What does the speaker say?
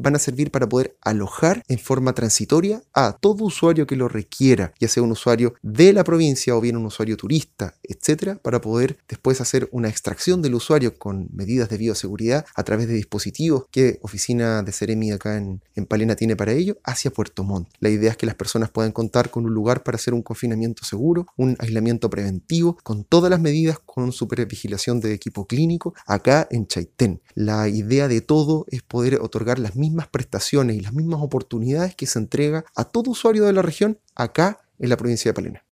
van a servir para poder alojar en forma transitoria a todo usuario que lo requiera, ya sea un usuario de la provincia o bien un usuario turista, etcétera, para poder después hacer una extracción del usuario con medidas de bioseguridad a través de dispositivos que Oficina de Seremi acá en Palena tiene para ello, hacia Puerto Montt. La idea es que las personas puedan contar con un lugar para hacer un confinamiento seguro, un aislamiento preventivo, con todas las medidas, con supervigilación de equipo clínico, acá en Chaitén. La idea de todo es poder otorgar las mismas prestaciones y las mismas oportunidades que se entrega a todo usuario de la región acá en la provincia de Palena.